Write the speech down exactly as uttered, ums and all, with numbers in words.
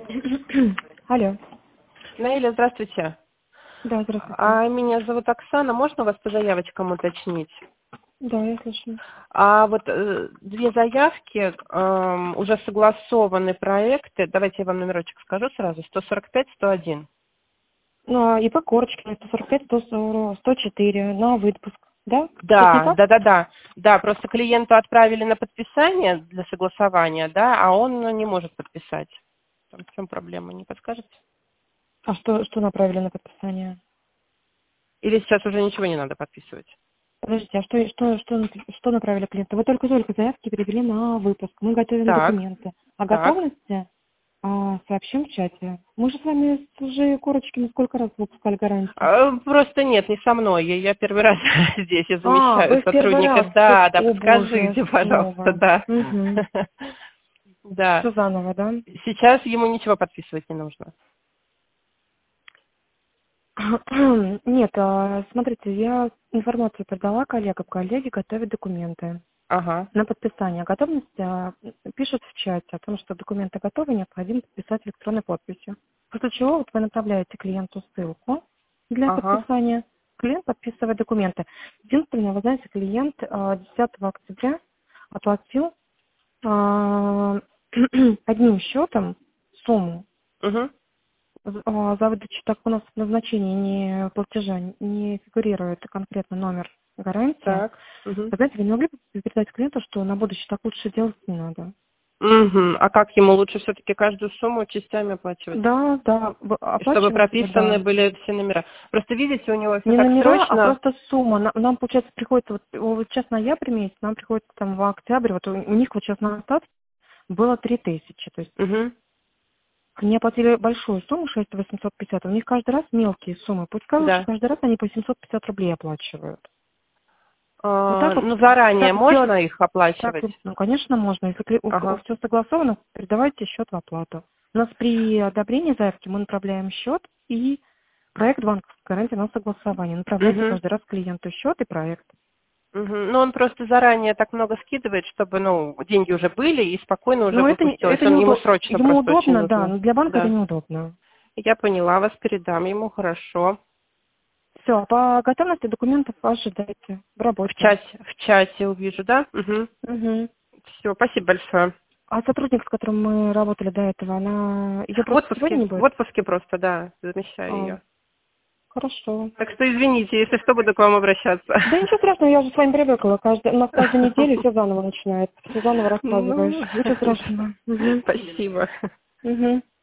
Алло. Наиля, здравствуйте. Да, здравствуйте. А, меня зовут Оксана. Можно вас по заявочкам уточнить? Да, я слышу. А вот э, две заявки, эм, уже согласованы проекты. Давайте я вам номерочек скажу сразу. сто сорок пять сто один. Ну, а и по корочке сто сорок пять сто сорок сто четыре на выпуск. Да? Что-то не Да, так? да, да, да. Да, просто клиенту отправили на подписание для согласования, да, а он ну, не может подписать. Там в чем проблема, не подскажете? А что, что направили на подписание? Или сейчас уже ничего не надо подписывать? Подождите, а что, что, что, что направили клиенту? Вы только-только заявки перевели на выпуск. Мы готовим Так, документы. О так. готовности а, сообщим в чате. Мы же с вами уже корочки на сколько раз выпускали гарантии? А, Просто нет, не со мной. Я я первый раз здесь, я А, замещаю вы в первый сотрудника. раз. Всё- Да, да, О, боже, подскажите, пожалуйста, снова. да. Угу. Да. Все заново, да? Сейчас ему ничего подписывать не нужно. Нет, а, смотрите, я информацию передала коллегам, коллеги готовят документы Ага. на подписание. Готовность а, пишут в чате о том, что документы готовы, необходимо подписать электронной подписью. После чего вот вы направляете клиенту ссылку для Ага. подписания. Клиент подписывает документы. Единственное, вы знаете, клиент а, десятого октября оплатил а, одним счетом сумму. Угу. А, За выдачу, так у нас в назначении не платежа не фигурирует конкретно номер гарантии. Так. Угу. Вы знаете, вы не могли бы передать клиенту, что на будущее так лучше делать не надо? Угу. А как ему лучше все-таки каждую сумму частями оплачивать? Да, да, вы И чтобы оплачиваете вы, прописаны да. были все номера. Просто видите, у него все Не так номера, а срочно. просто сумма. Нам, нам, получается, приходится, вот, вот сейчас ноябрь месяц, нам приходится там в октябре, вот у, у них вот сейчас на остатке было три тысячи. То есть Угу. они оплатили большую сумму, шесть тысяч восемьсот пятьдесят. У них каждый раз мелкие суммы. Пускай лучше Да. каждый раз они по семьсот пятьдесят рублей оплачивают. Вот А, так вот, ну, заранее так сделать, можно их так, оплачивать? ну, конечно, можно. Если Ага. все согласовано, передавайте счет в оплату. У нас при одобрении заявки мы направляем счет и проект банковской гарантии на согласование. Направляйте Угу. каждый раз клиенту счет и проект. Мгм. Ну, он просто заранее так много скидывает, чтобы, ну, деньги уже были и спокойно уже Но это, не- выпустилось. это Он, ему неудобно. срочно Ему просто очень удобно, да, нужно. но для банка это Да. неудобно. Я поняла, вас передам ему, хорошо. Все, по готовности документов ожидайте в В работе. чате, в чате увижу, да? Угу. Мгм. Все, спасибо большое. А сотрудник, с которым мы работали до этого, она ее В просто сегодня отпуске, не в будет? отпуске просто, да, замещаю А, ее. хорошо. Так что извините, если что, буду к вам обращаться. Да ничего страшного, я уже с вами привыкла. Каждый, у нас каждую неделю все заново начинается. Все заново рассказываешь. Ну, Ничего страшного. Угу. спасибо. Угу.